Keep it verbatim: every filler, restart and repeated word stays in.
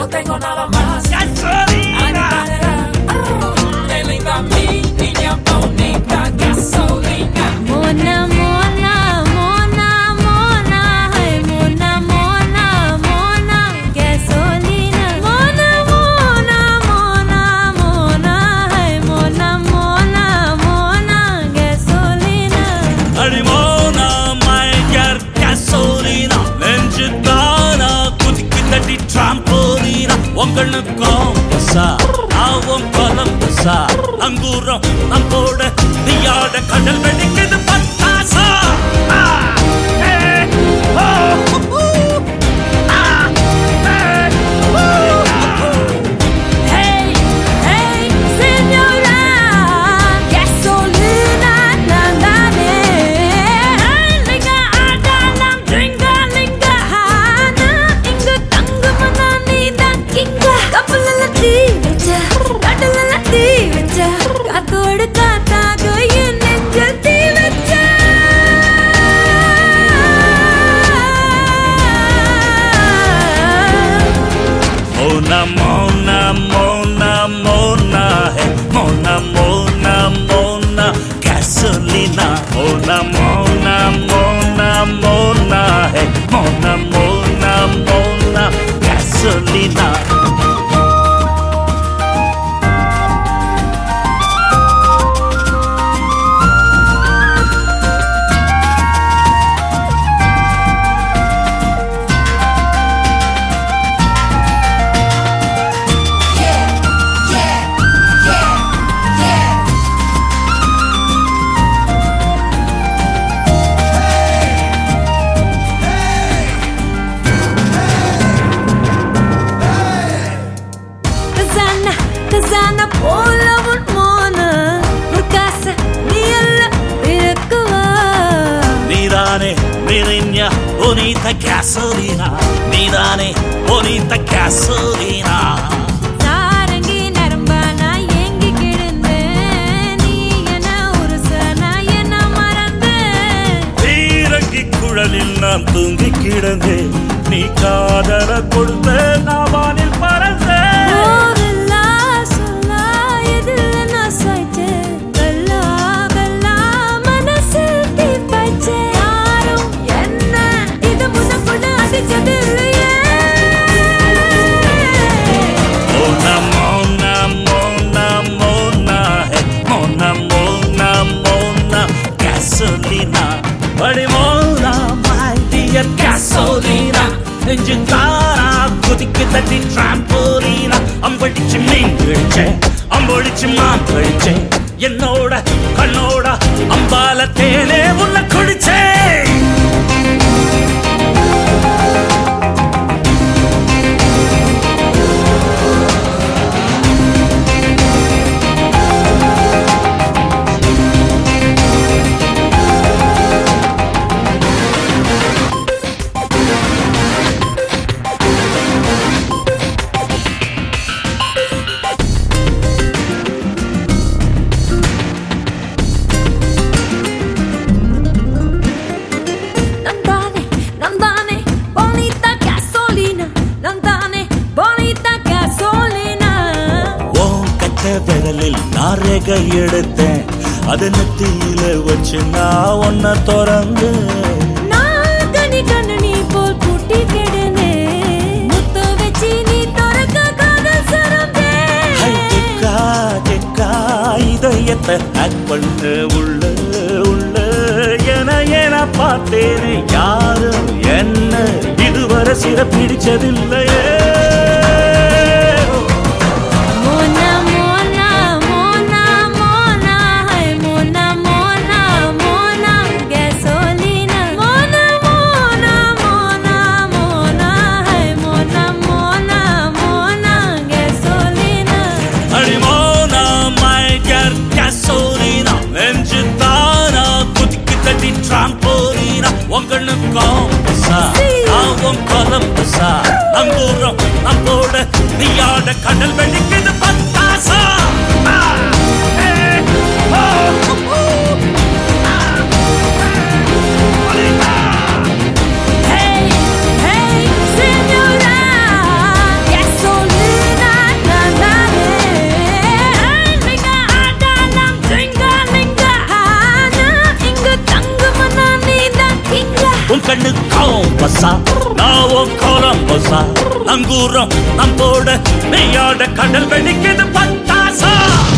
no tengo nada más. Gasolina. Qué linda mi niña bonita, gasolina. Mona, mona, mona, mona, ay, mona, mona, mona, gasolina. Mona, mona, mona, mona, ay, mona, mona, mona, gasolina. அடிமோனா மையர் gasolina. நெஞ்சுதானா குதிக்குதடி trampolina. உங்களுக்கும் பசா ஆவும் பலம் பசா அங்கூரம் நம்மோட நீயாட கடல் வெடிக்குது பத்தாசா. ஆ, ஏ, ஓ, ஊ, ஆ, ஏ, ஊ. Hey, hey, señora, gasolina, na na ne. Linga adalam, dringa linga hana, inga tangumana ni dan kinga. Kapalala tee vecha, kadalala tee vecha, kaatodu kaathaga en nenjil tee vecha. Mona, mona, mona, mona, hey, mona, mona, mona, gasolina. Mona, mona, mona, mona, hey, mona, mona, mona, gasolina. Tazana, tazana போல உன் மோன முர்காச நீ அல்ல இருக்குவா. Nidane, Mirinya, bonita gasolina. Nidane, bonita gasolina. Sarangi நரம்பா நான் ஏங்கி கிடந்தேன், நீ என்ன உருச நான் என்ன மறந்தேன். தீரங்கி குழலில் நான் தூங்கி கிடந்தேன், நீ காதல கொடுத்த நான் வானில் பறந்தேன். போவெல்லா சொல்லா எதில் நான் சாய்ச்சேன், வெல்லா வெல்லா மனசில் தீ பாய்ச்சேன். யாரும் என்ன இது முன்ன பொண்ணு அடிச்சது இல்லையே. Mona, mona, mona, mona, hey, mona, mona, mona, gasolina. Badi mona, my dear gasolina. நெஞ்சுதானா குதிக்குதடி trampolina. அம்படிச்சு மீன் பிடிச்சேன், அம்பொடிச்சு மான் கழிச்சேன், என்னோட கண்ணோட அம்பால தேனே உள்ள குடிச்சேன். Nandane, nandane, bonita gasolina. Nandane, bonita gasolina. உன் கட்ட விரலில் நான் ரேகை எடுத்தேன், அது நெத்தியில வச்சு நான் ஒன்ன திறந்து. நான் கனி கண்ணனி போல் பூட்டி கிடந்தேன், முத்து வச்சு நீ திறக்க காதல் சரந்தே. ஹை, டெக்கா டெக்கா இதயத்தை ஹேக் பண்ண உள்ள உள்ள என என பார்த்தேனே, யாரும் என்ன இதுவரை சிற பிடிச்சதில்லையே. Mona, mona, mona, mona, ay, mona, mona, mona, gasolina. Mona, mona, mona, mona, ay, mona, mona, mona, gasolina. அடிமோனா மையர் gasolina. நெஞ்சுதானா குதிக்குதடி trampolina. உங்களுக்கும் பசா ஆவும் பலம் பசா அங்கூரம் நம்மோட நீயாட கடல் வெடிக்குது பத்தாசா. ஆ, ஏ, ஓ, ஊ, ஆ, bonita. Hey, hey, señora, gasolina. நங்கூரம் நம்போட மெய்யாட கடல் வெடிக்குது பட்டாசா